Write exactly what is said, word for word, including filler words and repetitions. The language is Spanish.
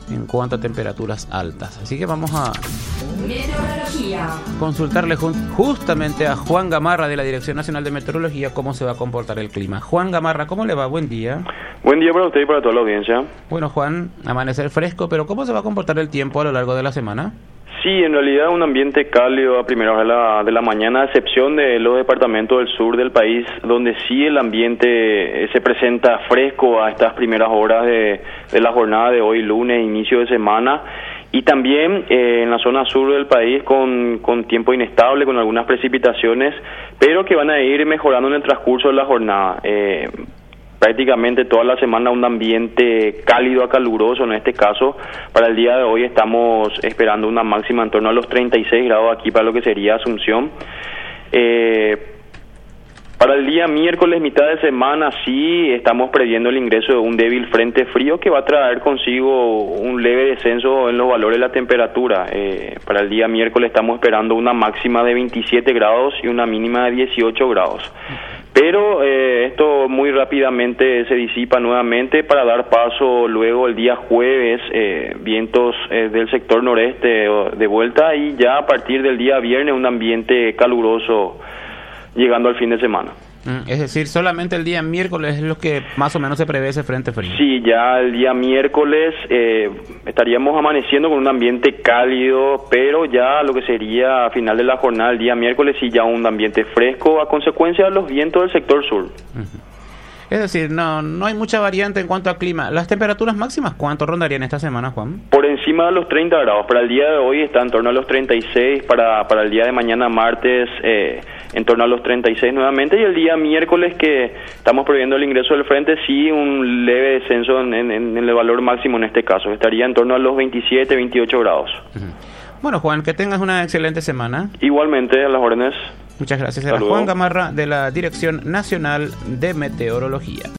en cuanto a temperaturas altas. Así que vamos a Meteorología. consultarle jun- justamente a Juan Gamarra de la Dirección Nacional de Meteorología cómo se va a comportar el clima. Juan Gamarra, ¿cómo le va? Buen día. Buen día para usted y para toda la audiencia. Bueno, Juan, amanecer fresco, pero ¿cómo se va a comportar el tiempo a lo largo de la semana? Sí, en realidad un ambiente cálido a primera hora de la, de la mañana, a excepción de los departamentos del sur del país, donde sí el ambiente eh, se presenta fresco a estas primeras horas de, de la jornada de hoy, lunes, inicio de semana. Y también eh, en la zona sur del país con, con tiempo inestable, con algunas precipitaciones, pero que van a ir mejorando en el transcurso de la jornada. Eh, prácticamente toda la semana un ambiente cálido a caluroso. En este caso, para el día de hoy estamos esperando una máxima en torno a los treinta y seis grados aquí para lo que sería Asunción. Eh, para el día miércoles, mitad de semana, sí estamos previendo el ingreso de un débil frente frío que va a traer consigo un leve descenso en los valores de la temperatura. Eh, para el día miércoles estamos esperando una máxima de veintisiete grados y una mínima de dieciocho grados. Pero eh, esto muy rápidamente se disipa nuevamente para dar paso luego el día jueves, eh, vientos eh, del sector noreste de vuelta, y ya a partir del día viernes un ambiente caluroso llegando al fin de semana. Mm, Es decir, solamente el día miércoles es lo que más o menos se prevé ese frente frío. Sí, ya el día miércoles eh, estaríamos amaneciendo con un ambiente cálido, pero ya lo que sería a final de la jornada, el día miércoles, sí ya un ambiente fresco a consecuencia de los vientos del sector sur. Ujú. Es decir, no, no hay mucha variante en cuanto a clima. ¿Las temperaturas máximas cuánto rondarían esta semana, Juan? Por encima de los treinta grados. Para el día de hoy está en torno a los treinta y seis, para, para el día de mañana martes eh, en torno a los treinta y seis nuevamente, y el día miércoles, que estamos previendo el ingreso del frente, sí un leve descenso en, en, en el valor máximo en este caso. Estaría en torno a los veintisiete, veintiocho grados. Ujú. Bueno, Juan, que tengas una excelente semana. Igualmente, a las órdenes. Muchas gracias. Era Hasta luego. Juan Gamarra de la Dirección Nacional de Meteorología.